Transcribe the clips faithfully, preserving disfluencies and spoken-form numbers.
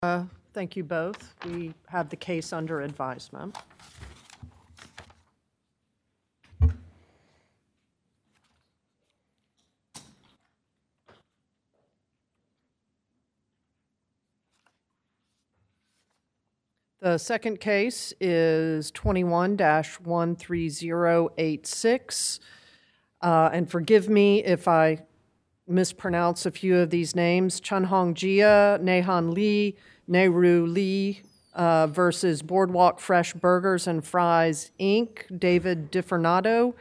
Uh, thank you both. We have the case under advisement. The second case is twenty-one dash one three zero eight six. Uh, and forgive me if I mispronounce a few of these names. Chunhong Jia, Nehan Lee, Nehru Lee uh, versus Boardwalk Fresh Burgers and Fries, Incorporated, David DiFernando.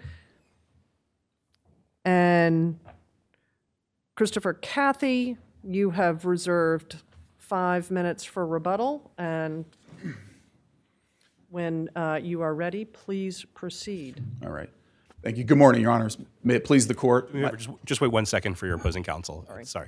And Christopher Cathy, you have reserved five minutes for rebuttal. And when uh, you are ready, please proceed. All right. Thank you. Good morning, Your Honors. May it please the court. My, just, just wait one second for your opposing counsel. Sorry. Sorry.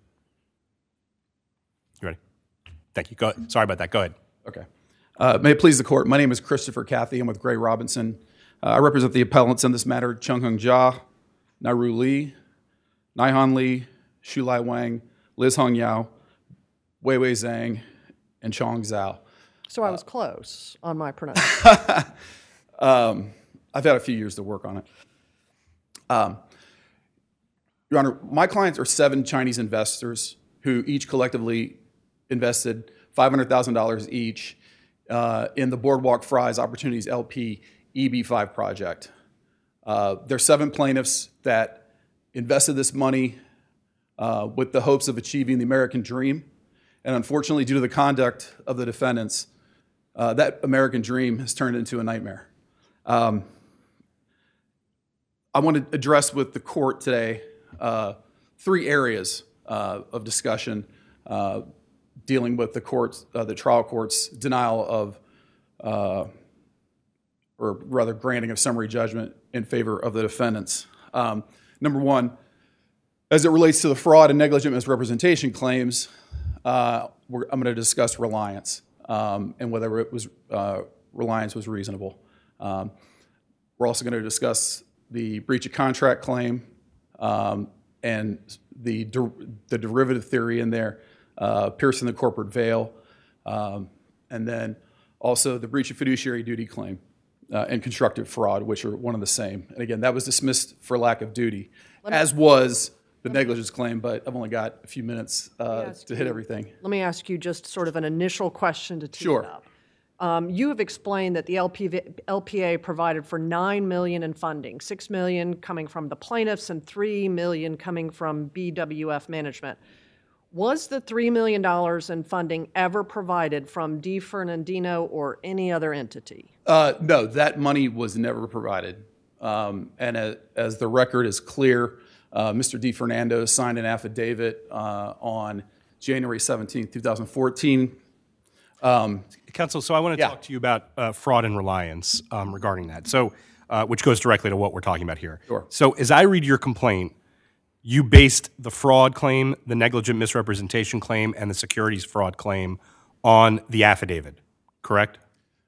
You ready? Thank you. Go ahead. Sorry about that. Go ahead. Okay. Uh, may it please the court. My name is Christopher Cathy. I'm with Gray Robinson. Uh, I represent the appellants in this matter: Chunhong Jia, Nehru Lee, Naihan Lee, Shulai Wang, Liz Hong Yao, Wei Wei Zhang, and Chong Zhao. So I was uh, close on my pronunciation. um, I've had a few years to work on it. Um, Your Honor, my clients are seven Chinese investors who each collectively invested five hundred thousand dollars each uh, in the Boardwalk Fries Opportunities L P E B five project. Uh, there are seven plaintiffs that invested this money uh, with the hopes of achieving the American dream. And unfortunately, due to the conduct of the defendants, uh, that American dream has turned into a nightmare. Um, I want to address with the court today uh, three areas uh, of discussion uh, dealing with the court's, uh, the trial court's denial of, uh, or rather granting of summary judgment in favor of the defendants. Um, number one, as it relates to the fraud and negligent misrepresentation claims, uh, we're, I'm going to discuss reliance um, and whether it was uh, reliance was reasonable. Um, we're also going to discuss the breach of contract claim, um, and the, der the derivative theory in there, uh, piercing the corporate veil, um, and then also the breach of fiduciary duty claim uh, and constructive fraud, which are one and the same. And again, that was dismissed for lack of duty, as was the negligence claim, but I've only got a few minutes uh, to hit everything. Let me ask you just sort of an initial question to tee Sure. it up. Um, you have explained that the L P V, L P A provided for nine million dollars in funding, six million dollars coming from the plaintiffs and three million dollars coming from B W F management. Was the three million dollars in funding ever provided from DiFernando or any other entity? Uh, no, that money was never provided. Um, and as, as the record is clear, uh, Mister DiFernando signed an affidavit uh, on January seventeenth, two thousand fourteen. Um, Counsel, so I want to yeah. talk to you about uh, fraud and reliance um, regarding that, so uh, which goes directly to what we're talking about here. Sure. So as I read your complaint, you based the fraud claim, the negligent misrepresentation claim, and the securities fraud claim on the affidavit, correct?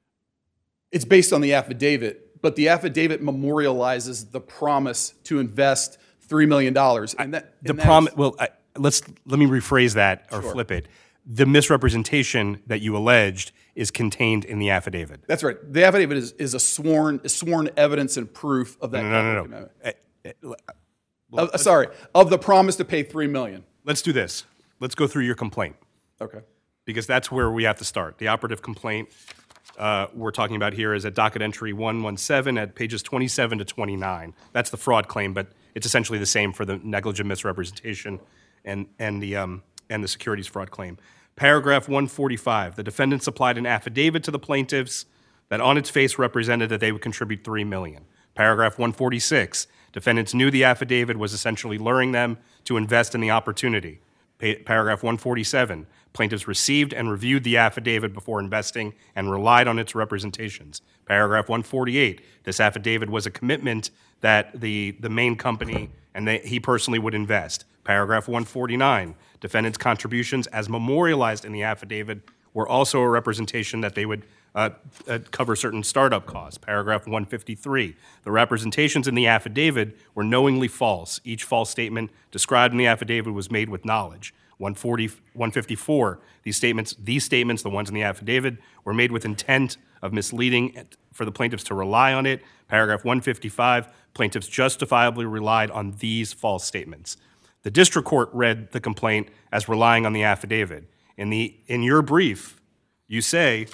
It's based on the affidavit, but the affidavit memorializes the promise to invest three million dollars. And that, the and promise, well, I, let's, let me rephrase that or Sure. flip it. The misrepresentation that you alleged is contained in the affidavit. That's right. The affidavit is, is a sworn is sworn evidence and proof of that. No, no, no, no. commitment. Uh, uh, well, Uh, sorry, of the promise to pay three million dollars. Let's do this. Let's go through your complaint, Okay. because that's where we have to start. The operative complaint uh, we're talking about here is at docket entry one one seven at pages twenty-seven to twenty-nine. That's the fraud claim, but it's essentially the same for the negligent misrepresentation and, and, the, um, and the securities fraud claim. Paragraph one forty-five, the defendant supplied an affidavit to the plaintiffs that on its face represented that they would contribute three million dollars. Paragraph one forty-six, defendants knew the affidavit was essentially luring them to invest in the opportunity. Pa paragraph one forty-seven, plaintiffs received and reviewed the affidavit before investing and relied on its representations. Paragraph one forty-eight, this affidavit was a commitment that the, the main company and they, he personally would invest. Paragraph one forty-nine, defendants' contributions as memorialized in the affidavit were also a representation that they would uh, uh, cover certain startup costs. Paragraph one fifty-three, the representations in the affidavit were knowingly false. Each false statement described in the affidavit was made with knowledge. one forty, one fifty-four. These statements, these statements, the ones in the affidavit, were made with intent of misleading for the plaintiffs to rely on it. Paragraph one fifty-five, plaintiffs justifiably relied on these false statements. The district court read the complaint as relying on the affidavit. In the in your brief, you say,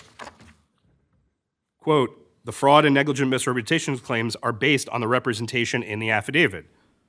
quote, the fraud and negligent misrepresentation claims are based on the representation in the affidavit.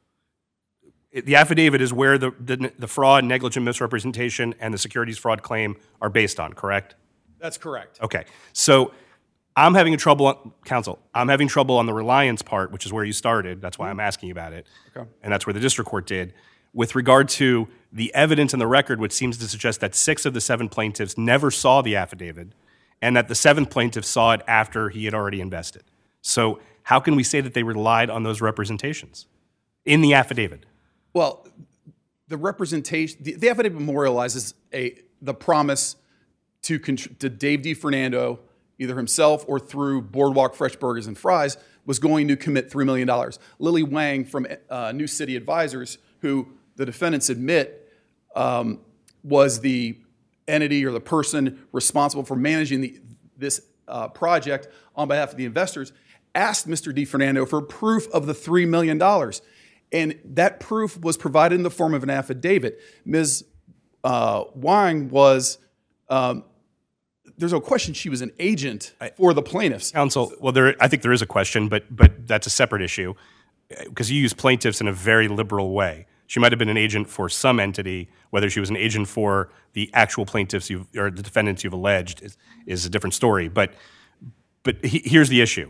It, the affidavit is where the, the, the fraud, negligent misrepresentation, and the securities fraud claim are based on, correct? That's correct. Okay. So I'm having trouble, on, counsel, I'm having trouble on the reliance part, which is where you started. That's why I'm asking you about it. Okay. And that's where the district court did. With regard to the evidence in the record, which seems to suggest that six of the seven plaintiffs never saw the affidavit, and that the seventh plaintiff saw it after he had already invested. So how can we say that they relied on those representations in the affidavit? Well, the representation, the, the affidavit memorializes a the promise to, to Dave DiFernando, either himself or through Boardwalk Fresh Burgers and Fries, was going to commit three million dollars. Lily Wang from uh, New City Advisors, who the defendants admit um, was the entity or the person responsible for managing the, this uh, project on behalf of the investors, asked Mister DiFernando for proof of the three million dollars. And that proof was provided in the form of an affidavit. Miz Uh, Wang was, um, there's no question she was an agent for the plaintiffs. Counsel, well, there, I think there is a question, but but that's a separate issue because you use plaintiffs in a very liberal way. She might have been an agent for some entity. Whether she was an agent for the actual plaintiffs you've, or the defendants you've alleged is, is a different story. But but he, here's the issue: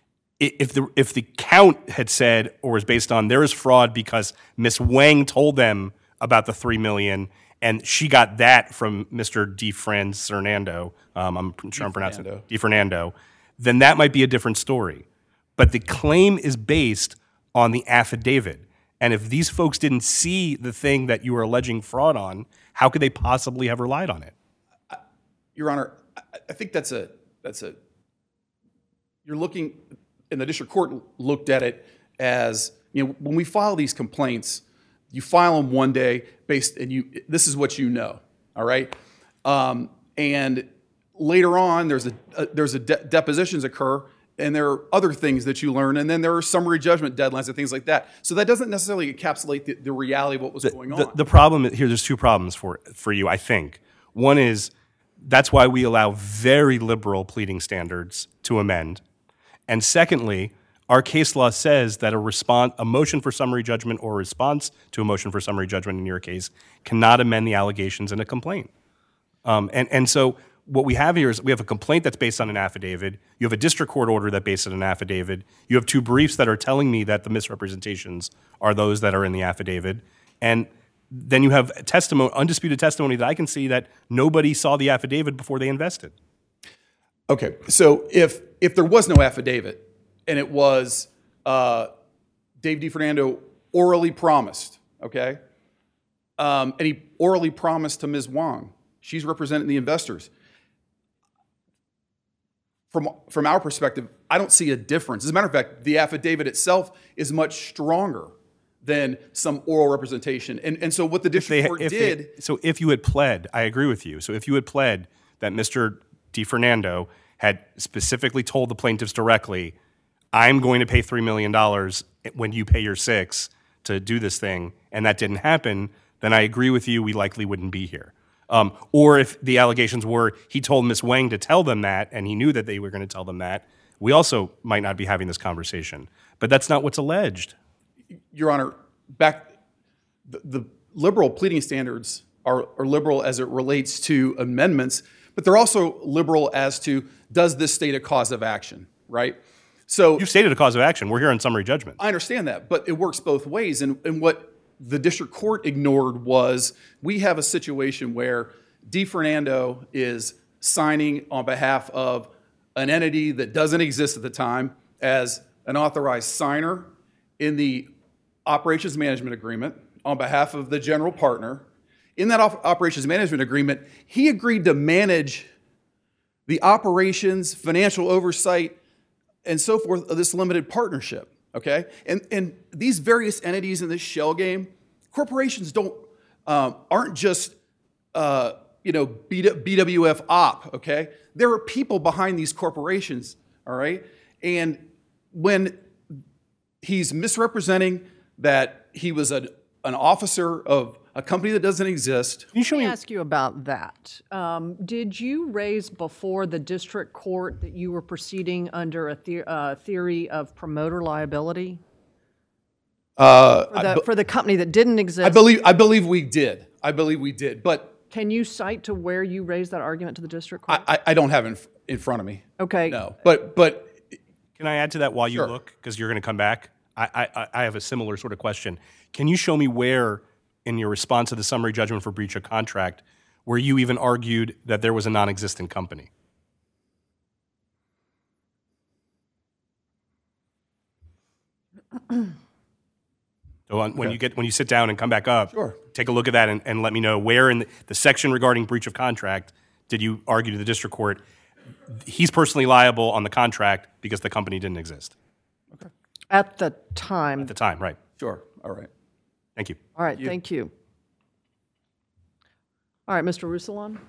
if the if the count had said or was based on there is fraud because Miss Wang told them about the three million and she got that from Mister DiFernando, um, I'm sure I'm pronouncing it, DiFernando, then that might be a different story. But the claim is based on the affidavit. And if these folks didn't see the thing that you were alleging fraud on, how could they possibly have relied on it? Your Honor, I think that's a, that's a, you're looking, and the district court looked at it as, you know, when we file these complaints, you file them one day based, and you, this is what you know, all right? Um, and later on, there's a, a there's a de- depositions occur, and there are other things that you learn, and then there are summary judgment deadlines and things like that. So that doesn't necessarily encapsulate the, the reality of what was the, going the, on. The problem here, there's two problems for for you, I think. One is that's why we allow very liberal pleading standards to amend. And secondly, our case law says that a response, a motion for summary judgment or a response to a motion for summary judgment in your case cannot amend the allegations in a complaint. Um, and, and so what we have here is we have a complaint that's based on an affidavit. You have a district court order that's based on an affidavit. You have two briefs that are telling me that the misrepresentations are those that are in the affidavit. And then you have testimony, undisputed testimony that I can see that nobody saw the affidavit before they invested. Okay, so if if there was no affidavit and it was uh, Dave DiFernando orally promised, okay, um, and he orally promised to Miz Wang, she's representing the investors. From from our perspective, I don't see a difference. As a matter of fact, the affidavit itself is much stronger than some oral representation. And and so what the district They- court if did. they- so if you had pled, I agree with you. So if you had pled that Mister DiFernando had specifically told the plaintiffs directly, I'm going to pay three million dollars when you pay your six to do this thing, and that didn't happen, then I agree with you, we likely wouldn't be here. Um, or if the allegations were he told Miz Wang to tell them that, and he knew that they were going to tell them that, we also might not be having this conversation. But that's not what's alleged. Your Honor, back the, the liberal pleading standards are, are liberal as it relates to amendments, but they're also liberal as to does this state a cause of action, right? So You've stated a cause of action. We're here on summary judgment. I understand that, but it works both ways. And, and what the district court ignored was we have a situation where DiFernando is signing on behalf of an entity that doesn't exist at the time as an authorized signer in the operations management agreement on behalf of the general partner. In that op- operations management agreement, he agreed to manage the operations, financial oversight, and so forth of this limited partnership, okay? And, and these various entities in this shell game, corporations don't, um, aren't just uh, you know, B W F op, okay? There are people behind these corporations, all right? And when he's misrepresenting that he was a, an officer of a company that doesn't exist. Can you show Let me me? ask you about that. Um, did you raise before the district court that you were proceeding under a the, uh, theory of promoter liability Uh, for the, for the company that didn't exist? I believe I believe we did. I believe we did, but Can you cite to where you raised that argument to the district court? I, I don't have it in, in front of me. Okay. No, but but Can I add to that while you Sure. look? Because you're going to come back. I, I, I have a similar sort of question. Can you show me where, in your response to the summary judgment for breach of contract, where you even argued that there was a non-existent company? So on, when you get when you sit down and come back up, Sure. take a look at that and, and let me know where in the, the section regarding breach of contract did you argue to the district court he's personally liable on the contract because the company didn't exist At the time. at the time, right? sure. All right. Thank you. All right, thank you. All right, Mister Rousselon?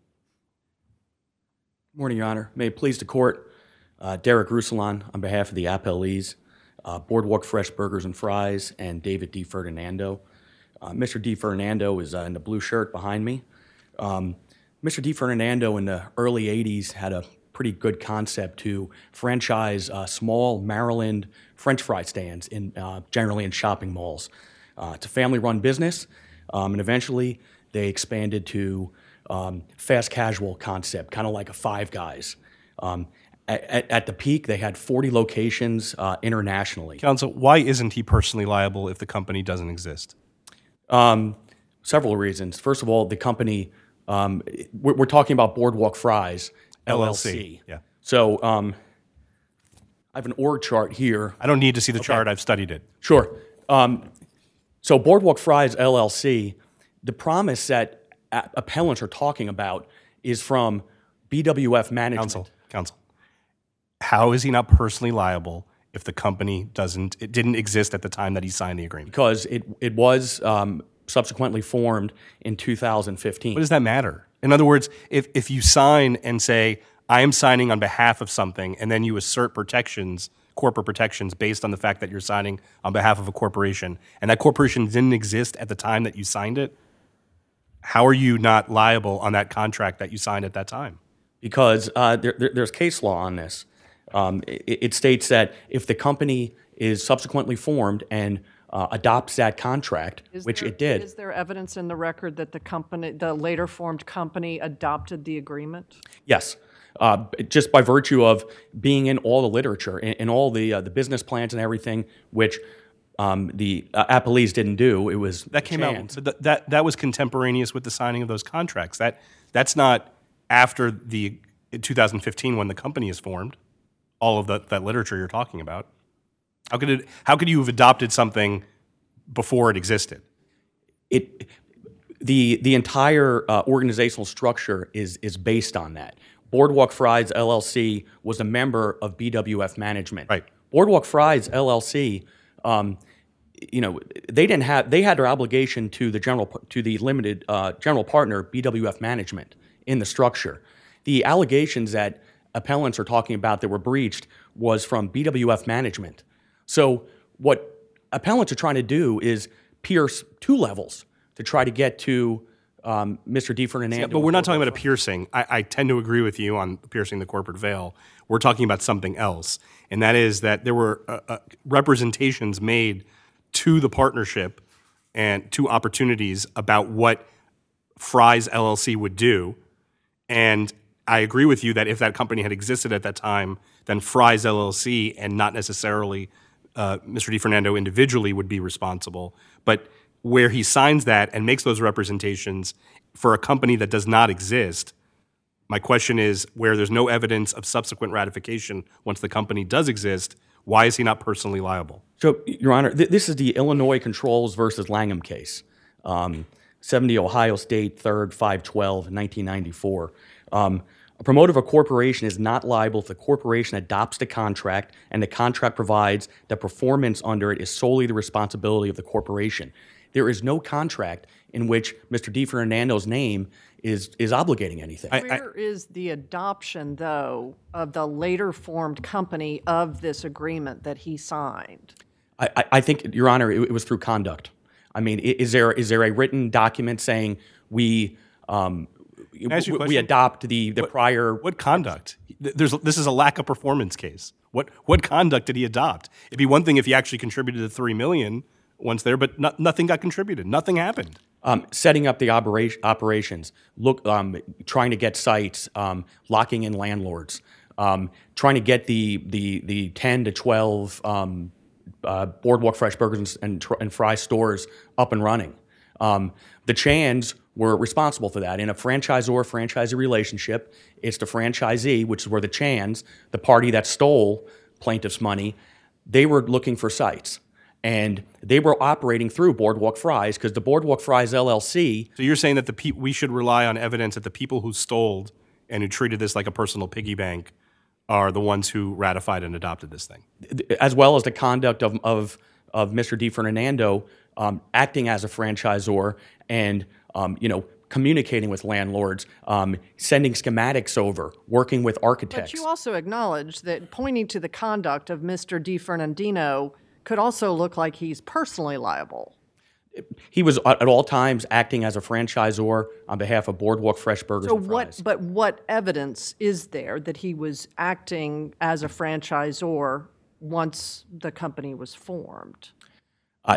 Morning, Your Honor. May it please the court, uh, Derek Rousselon on behalf of the appellees, uh, Boardwalk Fresh Burgers and Fries, and David D. Ferdinando. Uh, Mister D. Ferdinando is uh, in the blue shirt behind me. Um, Mister D. Ferdinando in the early eighties had a pretty good concept to franchise uh, small Maryland French fry stands, in uh, generally in shopping malls. Uh, it's a family-run business, um, and eventually they expanded to um, fast casual concept, kind of like a Five Guys. Um, at, at the peak, they had forty locations uh, internationally. Counsel, why isn't he personally liable if the company doesn't exist? Um, several reasons. First of all, the company, um, we're, we're talking about Boardwalk Fries, L L C. L L C, yeah. So um, I have an org chart here. I don't need to see the chart. I've studied it. Sure. Um, so Boardwalk Fries, L L C, the promise that a- appellants are talking about is from B W F management. Counsel, counsel. How is he not personally liable if the company doesn't, it didn't exist at the time that he signed the agreement? Because it, it was um, subsequently formed in two thousand fifteen. What does that matter? In other words, if, if you sign and say, I am signing on behalf of something, and then you assert protections, corporate protections, based on the fact that you're signing on behalf of a corporation, and that corporation didn't exist at the time that you signed it, how are you not liable on that contract that you signed at that time? Because uh, there, there, there's case law on this. Um, it, it states that if the company is subsequently formed and uh, adopts that contract, Is which there- it did, Is there evidence in the record that the company, the later formed company adopted the agreement? yes, uh, just by virtue of being in all the literature, in, in all the uh, the business plans and everything, which um, the uh, appellees didn't do. It was That came out. chance. So that, that that was contemporaneous with the signing of those contracts. That that's not after the in two thousand fifteen when the company is formed. All of that that literature you're talking about. How could it? How could you have adopted something before it existed? It the the entire uh, organizational structure is is based on that. Boardwalk Fries L L C was a member of B W F management. Right. Boardwalk Fries L L C, um, you know, they didn't have they had their obligation to the general to the limited uh, general partner B W F management in the structure. The allegations that appellants are talking about that were breached was from B W F management. So what appellants are trying to do is pierce two levels to try to get to um, Mister D. Ferdinando. But we're not talking about a piercing. I, I tend to agree with you on piercing the corporate veil. We're talking about something else, and that is that there were uh, uh, representations made to the partnership and to opportunities about what Fry's L L C would do. And I agree with you that if that company had existed at that time, then Fry's L L C and not necessarily uh, Mister Di Ferdinando individually would be responsible. But where he signs that and makes those representations for a company that does not exist, my question is, where there's no evidence of subsequent ratification once the company does exist, why is he not personally liable? So, Your Honor, th- this is the Illinois Controls versus Langham case, um, seventy Ohio State, third, five twelve, nineteen ninety-four. Um, a promoter of a corporation is not liable if the corporation adopts the contract and the contract provides that performance under it is solely the responsibility of the corporation. There is no contract in which Mister DiFerdinando's name is is obligating anything. I- Where is the adoption, though, of the later formed company of this agreement that he signed? I, I- I think, Your Honor, it, it was through conduct. I mean, i- is there is there a written document saying we um, I ask you a we, we question? adopt the the prior? What conduct? There's this is a lack of performance case. What what conduct did he adopt? It'd be one thing if he actually contributed the three million once there, but no, nothing got contributed. Nothing happened. Um, setting up the operation, operations, look, um, trying to get sites, um, locking in landlords, um, trying to get the the the ten to twelve um, uh, Boardwalk Fresh Burgers and, and, tr- and Fries stores up and running. Um, the Chans were responsible for that. In a franchisor-franchisee relationship, it's the franchisee, which is where the Chans, the party that stole plaintiff's money, they were looking for sites. And they were operating through Boardwalk Fries because the Boardwalk Fries L L C. So you're saying that the pe- we should rely on evidence that the people who stole and who treated this like a personal piggy bank are the ones who ratified and adopted this thing? As well as the conduct of of, of Mister DiFerdinando um, acting as a franchisor and um, you know communicating with landlords, um, sending schematics over, working with architects. But you also acknowledge that pointing to the conduct of Mister DiFerdinando could also look like he's personally liable. He was at all times acting as a franchisor on behalf of Boardwalk Fresh Burgers So and what? Fries. But what evidence is there that he was acting as a franchisor once the company was formed? Uh,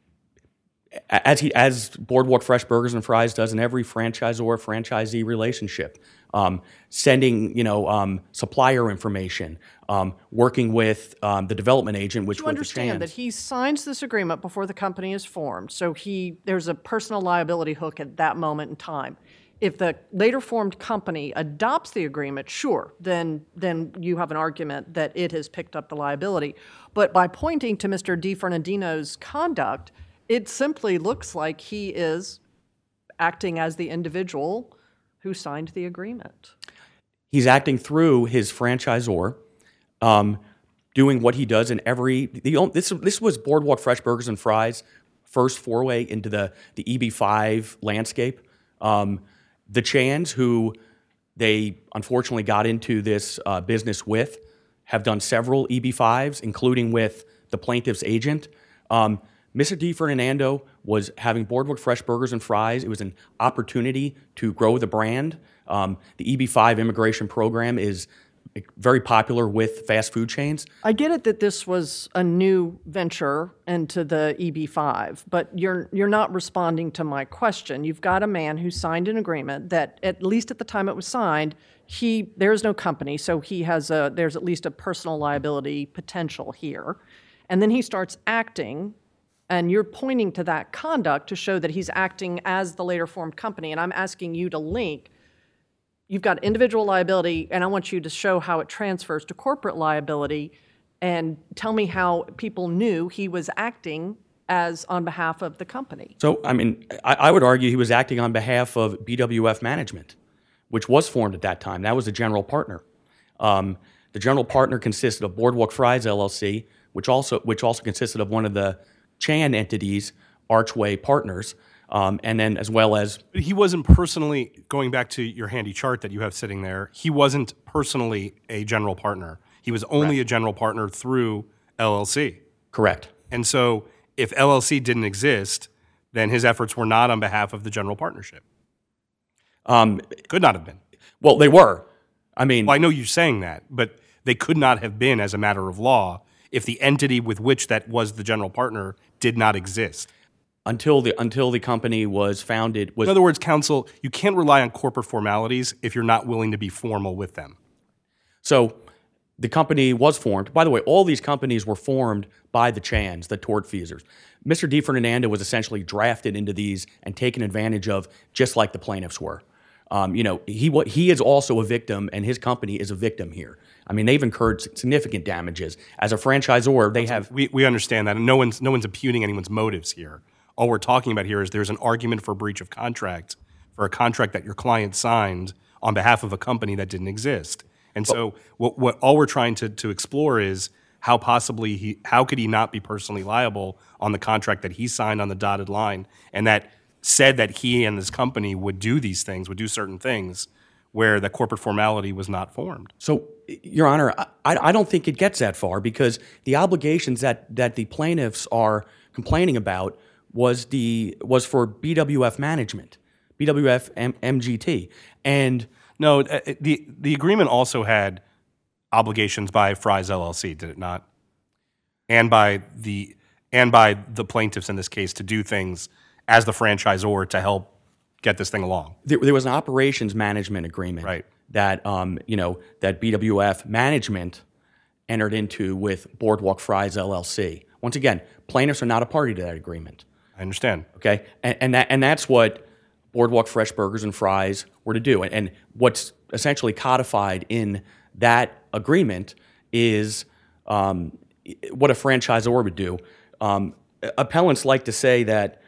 as he as Boardwalk Fresh Burgers and Fries does in every franchisor franchisee relationship, um, sending you know um, supplier information, um, working with um, the development agent, which You was the understand that Chans. he signs this agreement before the company is formed, so he there's a personal liability hook at that moment in time. If the later formed company adopts the agreement, sure, then then you have an argument that it has picked up the liability. But by pointing to Mister DiFerdinando's conduct, it simply looks like he is acting as the individual who signed the agreement. He's acting through his franchisor, um, doing what he does in every. The, on- this this was Boardwalk Fresh Burgers and Fries' first foray into the the E B five landscape. Um, the Chans, who they unfortunately got into this uh, business with, have done several E B fives, including with the plaintiff's agent. Um, Mister DiFerdinando was having Boardwalk Fresh Burgers and Fries. It was an opportunity to grow the brand. Um, the E B five immigration program is very popular with fast food chains. I get it that this was a new venture into the E B five, but you're you're not responding to my question. You've got a man who signed an agreement that, at least at the time it was signed, he there is no company, so he has a there's at least a personal liability potential here, and then he starts acting. And you're pointing to that conduct to show that he's acting as the later formed company. And I'm asking you to link, you've got individual liability, and I want you to show how it transfers to corporate liability, and tell me how people knew he was acting as on behalf of the company. So, I mean, I, I would argue he was acting on behalf of B W F Management, which was formed at that time. That was the general partner. Um, the general partner consisted of Boardwalk Fries L L C, which also which also consisted of one of the Chan entities, Archway Partners, um, and then as well as... But he wasn't personally, going back to your handy chart that you have sitting there, he wasn't personally a general partner. He was only Correct. a general partner through L L C. Correct. And so if L L C didn't exist, then his efforts were not on behalf of the general partnership. Um, Could not have been. well, they were. I mean... Well, I know you're saying that, but they could not have been as a matter of law if the entity with which that was the general partner did not exist. Until the until the company was founded... was In other words, counsel, you can't rely on corporate formalities if you're not willing to be formal with them. So the company was formed. By the way, all these companies were formed by the Chans, the tortfeasors. Mister DiFerdinando was essentially drafted into these and taken advantage of, just like the plaintiffs were. Um, you know, he what he is also a victim, and his company is a victim here. I mean, they've incurred significant damages as a franchisor. They have We we understand that, and no one's no one's impugning anyone's motives here. All we're talking about here is there's an argument for breach of contract for a contract that your client signed on behalf of a company that didn't exist. And so what what all we're trying to to explore is how possibly he, how could he not be personally liable on the contract that he signed on the dotted line and that said that he and his company would do these things, would do certain things where the corporate formality was not formed? So, Your Honor, I, I don't think it gets that far because the obligations that, that the plaintiffs are complaining about was the was for B W F management, B W F M- MGT, and no, the the agreement also had obligations by Fry's L L C, did it not? And by the and by the plaintiffs in this case to do things as the franchisor to help get this thing along. There, there was an operations management agreement right. that um, you know that B W F management entered into with Boardwalk Fries L L C. Once again, plaintiffs are not a party to that agreement. I understand. Okay, and, and that and that's what Boardwalk Fresh Burgers and Fries were to do, and, and what's essentially codified in that agreement is um, what a franchisor would do. Um, appellants like to say that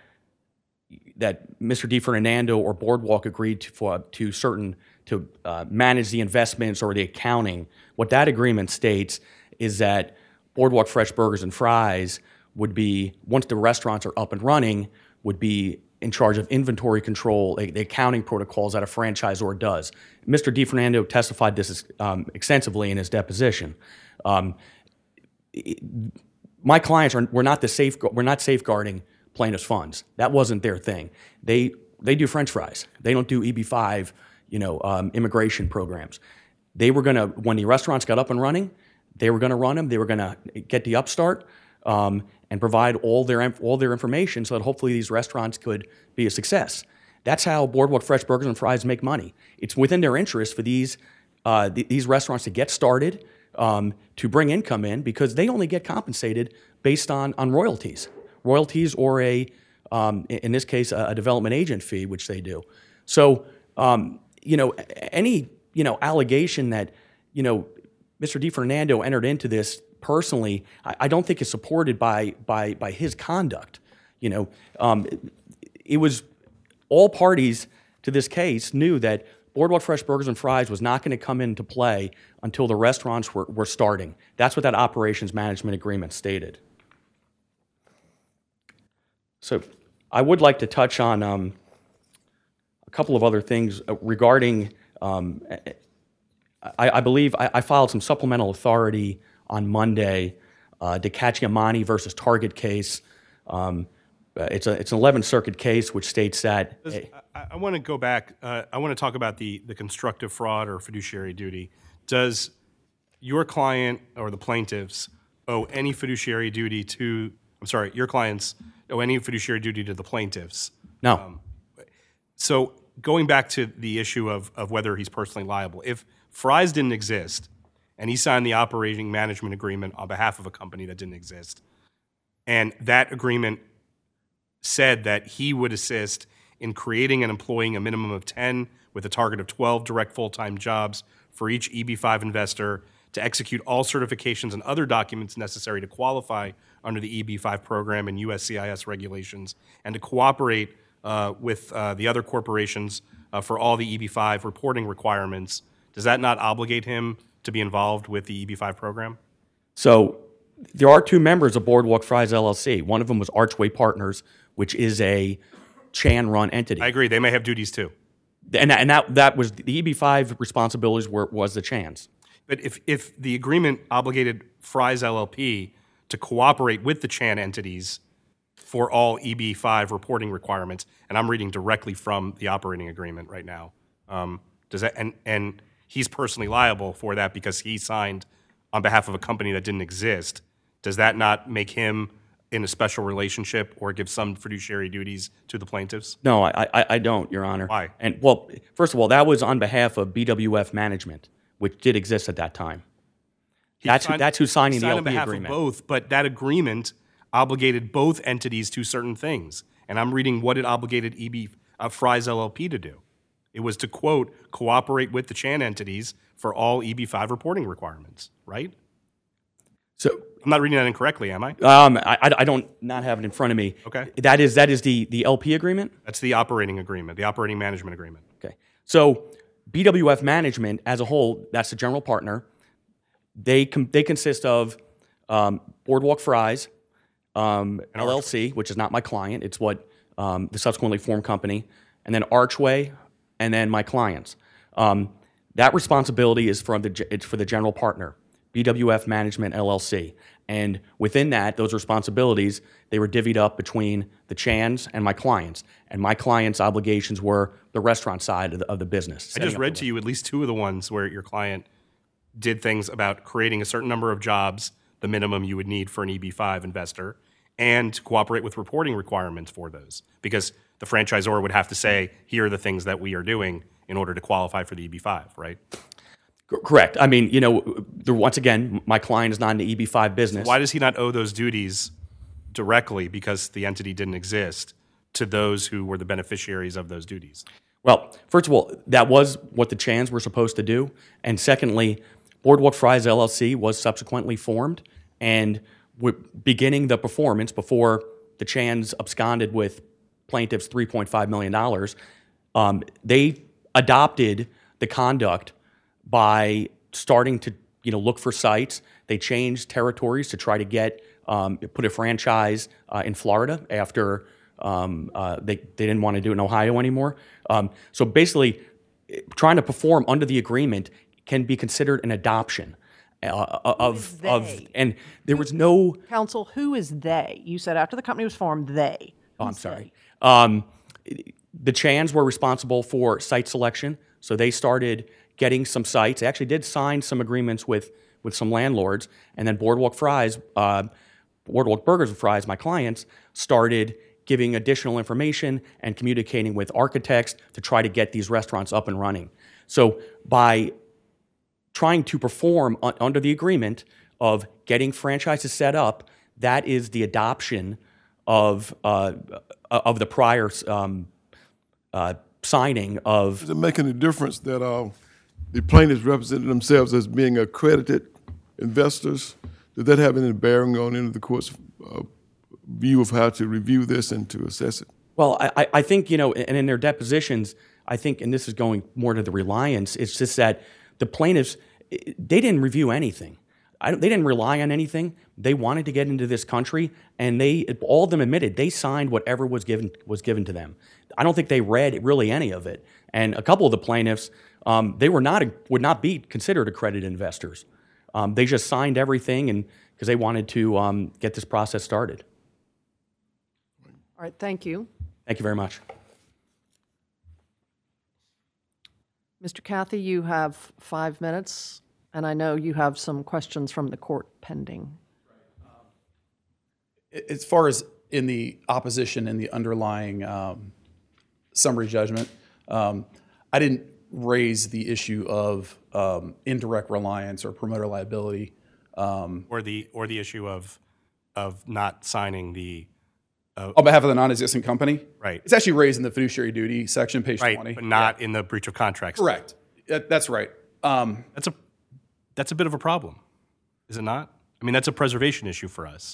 that Mister DiFerdinando or Boardwalk agreed to for, to certain to uh, manage the investments or the accounting. What that agreement states is that Boardwalk Fresh Burgers and Fries would be, once the restaurants are up and running, would be in charge of inventory control, the accounting protocols that a franchisor does. Mister DiFerdinando testified this um, extensively in his deposition. Um, it, my clients are we're not the safe we're not safeguarding plaintiffs' funds. That wasn't their thing. They they do French fries. They don't do E B five, you know, um, immigration programs. They were gonna when the restaurants got up and running, they were gonna run them. They were gonna get the upstart. Um, and provide all their all their information so that hopefully these restaurants could be a success. That's how Boardwalk Fresh Burgers and Fries make money. It's within their interest for these uh, th- these restaurants to get started, um, to bring income in, because they only get compensated based on on royalties, royalties or a um, in this case a, a development agent fee, which they do. So um, you know any you know allegation that you know Mister DiFerdinando entered into this personally, I, I don't think is supported by by by his conduct. You know, um, it, it was all parties to this case knew that Boardwalk Fresh Burgers and Fries was not going to come into play until the restaurants were, were starting. That's what that operations management agreement stated. So, I would like to touch on um, a couple of other things regarding. Um, I, I believe I, I filed some supplemental authority on Monday, uh, the Cacciamani versus Target case. Um, it's a it's an eleventh Circuit case which states that. Hey, I, I want to go back. Uh, I want to talk about the the constructive fraud or fiduciary duty. Does your client or the plaintiffs owe any fiduciary duty to? I'm sorry, your clients owe any fiduciary duty to the plaintiffs? No. Um, so going back to the issue of of whether he's personally liable, if Fries didn't exist, and he signed the operating management agreement on behalf of a company that didn't exist. And that agreement said that he would assist in creating and employing a minimum of ten with a target of twelve direct full-time jobs for each E B five investor to execute all certifications and other documents necessary to qualify under the E B five program and U S C I S regulations, and to cooperate uh, with uh, the other corporations uh, for all the E B five reporting requirements. Does that not obligate him to be involved with the E B five program? So there are two members of Boardwalk Fries L L C. One of them was Archway Partners, which is a Chan-run entity. I agree. They may have duties too. And that, and that that was the E B five responsibilities were was the Chans. But if if the agreement obligated Fries L L P to cooperate with the Chan entities for all E B five reporting requirements, and I'm reading directly from the operating agreement right now, um, does that and and he's personally liable for that because he signed on behalf of a company that didn't exist. Does that not make him in a special relationship or give some fiduciary duties to the plaintiffs? No, I, I, I don't, Your Honor. Why? And well, first of all, that was on behalf of B W F Management, which did exist at that time. He That's signed, who, that's who's signing he the signed L on P behalf agreement. Of both, but that agreement obligated both entities to certain things. And I'm reading what it obligated E B uh, Fries L L P to do. It was to, quote, cooperate with the Chan entities for all E B five reporting requirements, right? So I'm not reading that incorrectly, am I? um, I, I don't not have it in front of me. Okay. That is that is the, the L P agreement? That's the operating agreement, the operating management agreement. Okay. So B W F Management as a whole, that's the general partner. They com- they consist of um, Boardwalk Fries, um, L L C, which is not my client. It's what um, the subsequently formed company, and then Archway, and then my clients. Um, that responsibility is for the it's for the general partner, B W F Management L L C, and within that, those responsibilities they were divvied up between the Chans and my clients, and my clients' obligations were the restaurant side of the, of the business. I just read to you at least two of the ones where your client did things about creating a certain number of jobs, the minimum you would need for an E B five investor, and to cooperate with reporting requirements for those. Because the franchisor would have to say, here are the things that we are doing in order to qualify for the E B five, right? Correct. I mean, you know, there, once again, my client is not in the E B five business. Why does he not owe those duties directly, because the entity didn't exist, to those who were the beneficiaries of those duties? Well, first of all, that was what the Chans were supposed to do. And secondly, Boardwalk Fries L L C was subsequently formed, and we're beginning the performance before the Chans absconded with plaintiffs' three point five million dollars. Um, they adopted the conduct by starting to, you know, look for sites. They changed territories to try to get um, put a franchise uh, in Florida after um, uh, they they didn't want to do it in Ohio anymore. Um, so basically, trying to perform under the agreement can be considered an adoption uh, of of and there was no Counsel, who is they? You said after the company was formed, they. Oh, I'm sorry. Um, the Chans were responsible for site selection, so they started getting some sites. They actually did sign some agreements with, with some landlords, and then Boardwalk Fries, uh, Boardwalk Burgers and Fries, my clients, started giving additional information and communicating with architects to try to get these restaurants up and running. So by trying to perform un- under the agreement of getting franchises set up, that is the adoption of uh, of the prior um, uh, signing of. Is it making a difference that uh, the plaintiffs represented themselves as being accredited investors? Did that have any bearing on any of the court's uh, view of how to review this and to assess it? Well, I, I think, you know, and in their depositions, I think, and this is going more to the reliance, it's just that the plaintiffs, they didn't review anything. I don't, they didn't rely on anything. They wanted to get into this country, and they all of them admitted they signed whatever was given was given to them. I don't think they read really any of it. And a couple of the plaintiffs, um, they were not would not be considered accredited investors. Um, they just signed everything, and because they wanted to um, get this process started. All right, thank you. Thank you very much. Mister Cathy, you have five minutes, and I know you have some questions from the court pending. As far as in the opposition and the underlying um, summary judgment, um, I didn't raise the issue of um, indirect reliance or promoter liability. Um, Or the or the issue of of not signing the on behalf of the non-existent company. Right. It's actually raised in the fiduciary duty section, page right, twenty. but not in the breach of contract. Correct. That- That's right. Um, That's a that's a bit of a problem, is it not? I mean, that's a preservation issue for us.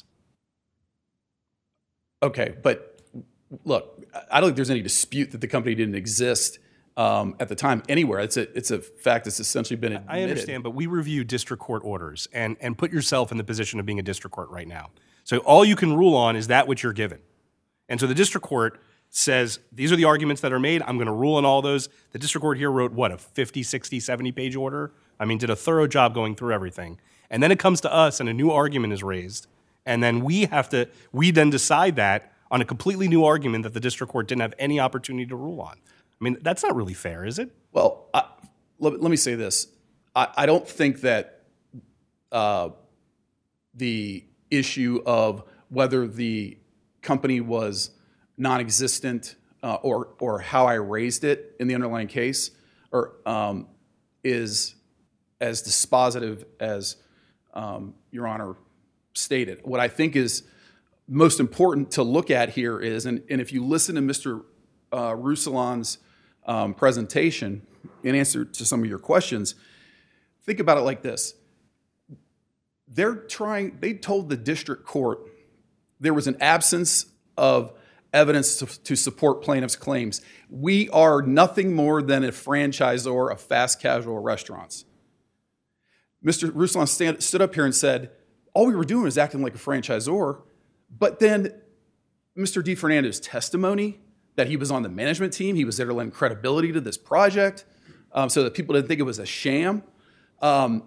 Okay, but look, I don't think there's any dispute that the company didn't exist um, at the time anywhere. It's a it's a fact that's essentially been admitted. I understand, but we review district court orders, and and put yourself in the position of being a district court right now. So all you can rule on is that which you're given. And so the district court says, these are the arguments that are made. I'm going to rule on all those. The district court here wrote, what, a fifty, sixty, seventy page order? I mean, did a thorough job going through everything. And then it comes to us and a new argument is raised. And then we have to, we then decide that on a completely new argument that the district court didn't have any opportunity to rule on. I mean, that's not really fair, is it? Well, I, let, let me say this. I, I don't think that uh, the issue of whether the company was non-existent uh, or or how I raised it in the underlying case or um, is as dispositive as um, Your Honor stated. What I think is most important to look at here is, and, and if you listen to Mister Uh, Rousselon's um, presentation in answer to some of your questions, think about it like this. They're trying, they told the district court there was an absence of evidence to, to support plaintiffs' claims. We are nothing more than a franchisor of fast casual restaurants. Mister Rousselon stand, stood up here and said, all we were doing was acting like a franchisor. But then Mister DeFernando's testimony that he was on the management team, he was there to lend credibility to this project, um, so that people didn't think it was a sham, um,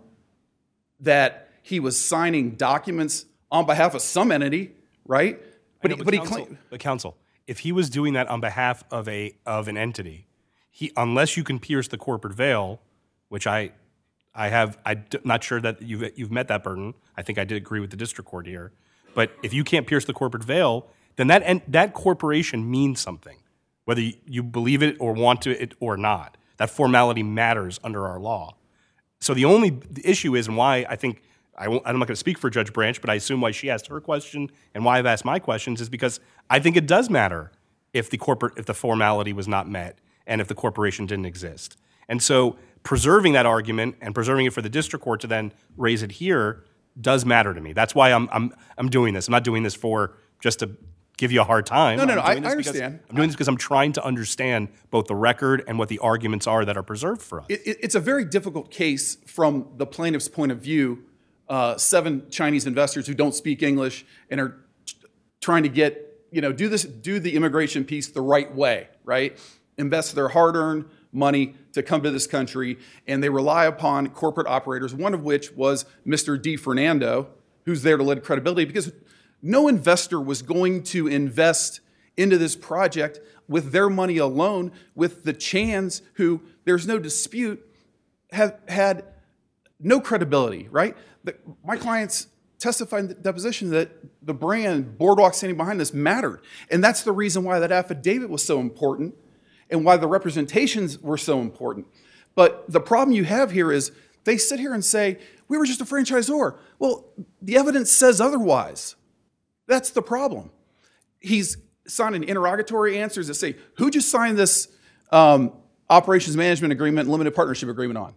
that he was signing documents on behalf of some entity, right? But, know, he, but, but he counsel, claimed, but counsel, if he was doing that on behalf of a of an entity, he unless you can pierce the corporate veil, which I I have I'm not sure that you've you've met that burden. I think I did agree with the district court here. But if you can't pierce the corporate veil, then that en- that corporation means something, whether you believe it or want to it or not. That formality matters under our law. So the only the issue is, and why I think I won't, I'm not going to speak for Judge Branch, but I assume why she asked her question and why I've asked my questions is because I think it does matter if the corporate if the formality was not met and if the corporation didn't exist. And so preserving that argument and preserving it for the district court to then raise it here does matter to me. That's why I'm I'm I'm doing this. I'm not doing this for just to give you a hard time. No, no, no, I'm doing I- this I because- understand. I'm doing this because I'm trying to understand both the record and what the arguments are that are preserved for us. It, it, it's a very difficult case from the plaintiff's point of view. Uh, seven Chinese investors who don't speak English and are t- trying to get, you know, do this, do the immigration piece the right way, right? Invest their hard-earned money to come to this country, and they rely upon corporate operators, one of which was Mister DeFernando, who's there to lend credibility, because no investor was going to invest into this project with their money alone, with the Chans, who, there's no dispute, have had no credibility, right? The, my clients testified in the deposition that the brand Boardwalk standing behind this mattered. And that's the reason why that affidavit was so important and why the representations were so important. But the problem you have here is they sit here and say, we were just a franchisor. Well, the evidence says otherwise. That's the problem. He's signing interrogatory answers that say, who just signed this um, operations management agreement and limited partnership agreement on?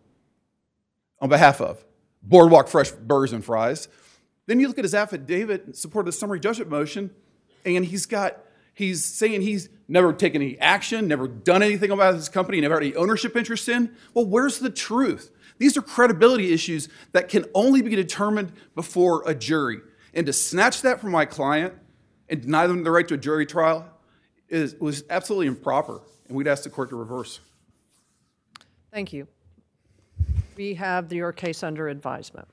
On behalf of Boardwalk Fresh Burgers and Fries. Then you look at his affidavit in support of the summary judgment motion, and he's got, he's saying he's never taken any action, never done anything about his company, never had any ownership interest in. Well, where's the truth? These are credibility issues that can only be determined before a jury. And to snatch that from my client and deny them the right to a jury trial is, was absolutely improper. And we'd ask the court to reverse. Thank you. We have your case under advisement.